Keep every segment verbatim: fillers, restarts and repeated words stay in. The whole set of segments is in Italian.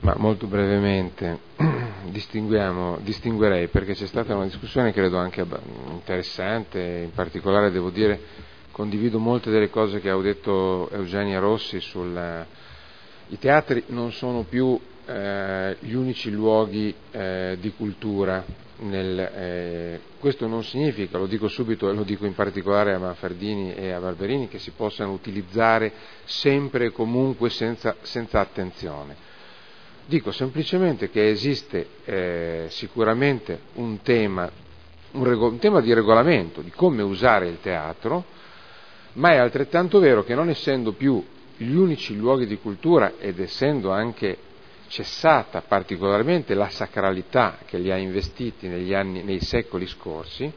Ma molto brevemente distinguiamo, distinguerei, perché c'è stata una discussione credo anche interessante, in particolare devo dire condivido molte delle cose che ha detto Eugenia Rossi sul i teatri non sono più eh, gli unici luoghi eh, di cultura. Nel, eh, questo non significa, lo dico subito e lo dico in particolare a Manfredini e a Barberini, che si possano utilizzare sempre e comunque senza, senza attenzione. Dico semplicemente che esiste eh, sicuramente un tema, un, rego- un tema di regolamento, di come usare il teatro, ma è altrettanto vero che non essendo più gli unici luoghi di cultura ed essendo anche cessata particolarmente la sacralità che li ha investiti negli anni, nei secoli scorsi,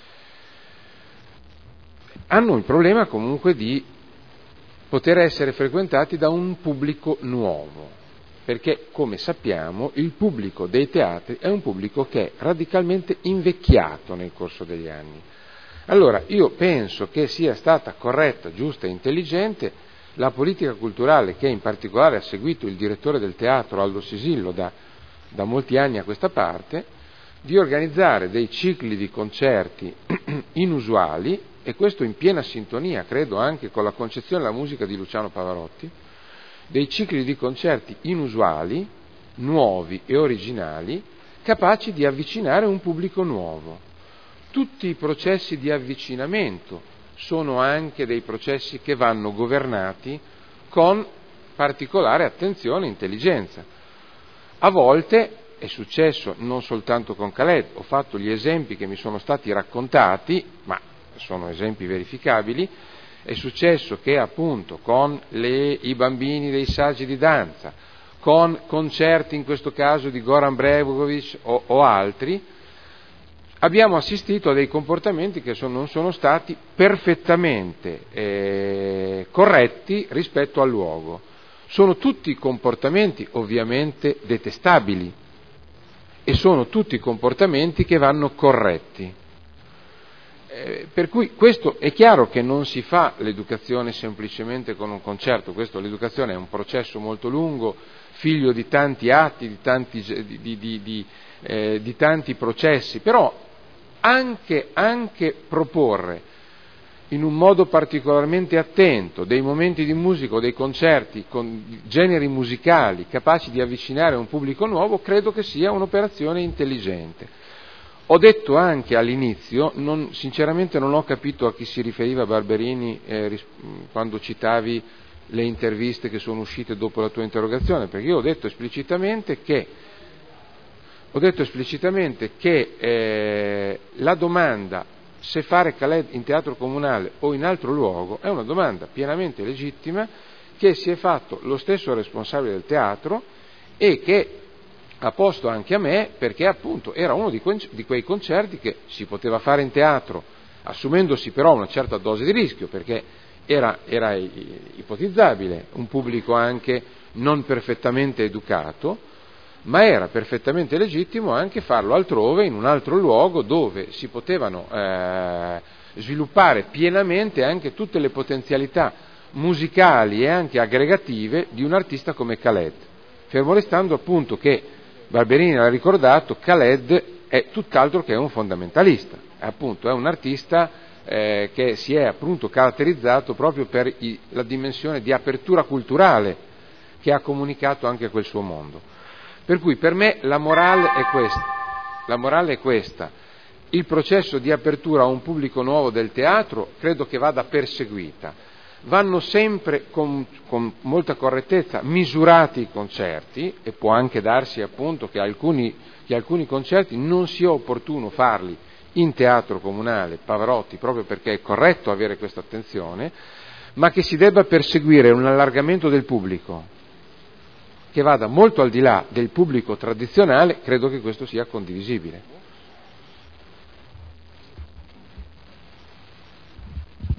hanno il problema comunque di poter essere frequentati da un pubblico nuovo, perché come sappiamo il pubblico dei teatri è un pubblico che è radicalmente invecchiato nel corso degli anni. Allora io penso che sia stata corretta, giusta e intelligente la politica culturale che in particolare ha seguito il direttore del teatro Aldo Sisillo da, da molti anni a questa parte, di organizzare dei cicli di concerti inusuali, e questo in piena sintonia, credo, anche con la concezione della musica di Luciano Pavarotti, dei cicli di concerti inusuali, nuovi e originali, capaci di avvicinare un pubblico nuovo. Tutti i processi di avvicinamento sono anche dei processi che vanno governati con particolare attenzione e intelligenza. A volte è successo non soltanto con Khaled, ho fatto gli esempi che mi sono stati raccontati, ma sono esempi verificabili, è successo che appunto con le, i bambini dei saggi di danza, con concerti in questo caso di Goran Bregovic o, o altri, abbiamo assistito a dei comportamenti che sono, non sono stati perfettamente eh, corretti rispetto al luogo. Sono tutti comportamenti ovviamente detestabili e sono tutti comportamenti che vanno corretti. Eh, per cui questo è chiaro che non si fa l'educazione semplicemente con un concerto, questo, l'educazione è un processo molto lungo, figlio di tanti atti, di tanti, di, di, di, di, eh, di tanti processi, però Anche, anche proporre in un modo particolarmente attento dei momenti di musica o dei concerti con generi musicali capaci di avvicinare un pubblico nuovo, credo che sia un'operazione intelligente. Ho detto anche all'inizio, non, sinceramente non ho capito a chi si riferiva Barberini eh, ris- quando citavi le interviste che sono uscite dopo la tua interrogazione, perché io ho detto esplicitamente che Ho detto esplicitamente che eh, la domanda se fare Khaled in teatro comunale o in altro luogo è una domanda pienamente legittima che si è fatto lo stesso responsabile del teatro e che ha posto anche a me, perché appunto era uno di, que- di quei concerti che si poteva fare in teatro, assumendosi però una certa dose di rischio, perché era, era ipotizzabile un pubblico anche non perfettamente educato, ma era perfettamente legittimo anche farlo altrove, in un altro luogo dove si potevano eh, sviluppare pienamente anche tutte le potenzialità musicali e anche aggregative di un artista come Khaled. Fermo restando appunto che, Barberini l'ha ricordato, Khaled è tutt'altro che un fondamentalista, appunto è un artista eh, che si è appunto caratterizzato proprio per i, la dimensione di apertura culturale che ha comunicato anche a quel suo mondo. Per cui per me la morale è questa, la morale è questa, il processo di apertura a un pubblico nuovo del teatro credo che vada perseguita, vanno sempre con, con molta correttezza misurati i concerti, e può anche darsi appunto che alcuni, che alcuni concerti non sia opportuno farli in teatro comunale, Pavarotti, proprio perché è corretto avere questa attenzione, ma che si debba perseguire un allargamento del pubblico che vada molto al di là del pubblico tradizionale, credo che questo sia condivisibile.